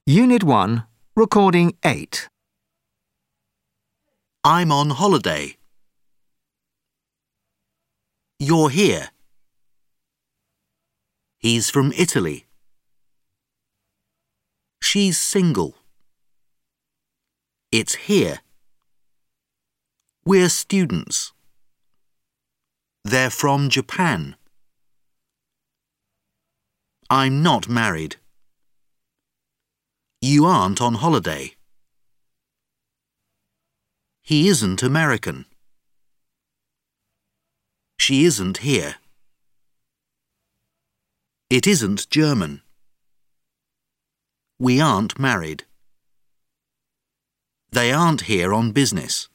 Unit 1, Recording 8. I'm on holiday. You're here. He's from Italy. She's single. It's here. We're students. They're from Japan. I'm not married. You aren't on holiday. He isn't American. She isn't here. It isn't German. We aren't married. They aren't here on business.